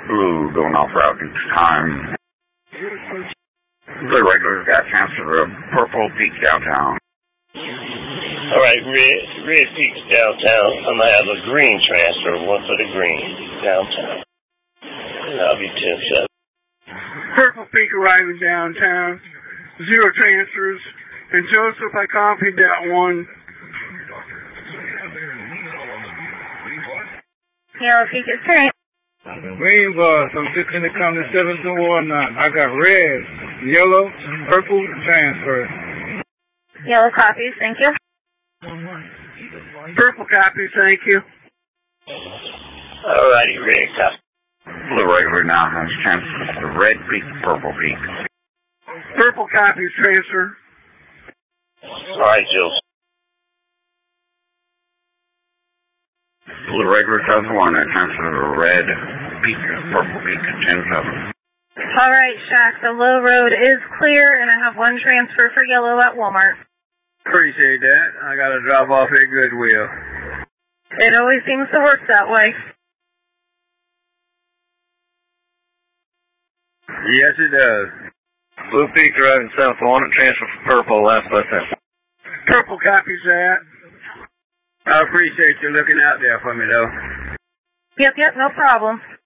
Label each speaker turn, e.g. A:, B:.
A: blue going off route each time. The regulars got transferred to Purple Peak downtown.
B: Alright, Red Peak's downtown. I'm going to have a green transfer, one for the green downtown. And I'll be 10-7.
C: Purple Peak arriving downtown. 0 transfers. And Joseph, I copied that one.
D: Yellow Peak is current.
C: Green bus, I'm fixing to come to 7-1 now. I got red, yellow, purple transfer.
D: Yellow copies, thank you.
C: Purple copies, thank you.
B: Alrighty, red copy.
A: The regular now has transferred to Red Peak, Purple Peak.
C: Purple copies transfer.
B: Alright, Joe.
A: The regular has one that transferred to Red Peak, Purple Peak, 10-7.
D: Alright, Shaq, the low road is clear, and I have 1 transfer for yellow at Walmart.
C: Appreciate that. I got to drop off at Goodwill.
D: It always seems to work that way.
C: Yes, it does.
E: Blue Peak driving south 1, transfer for Purple, last bus out.
C: Purple copies that. I appreciate you looking out there for me, though.
D: Yep, no problem.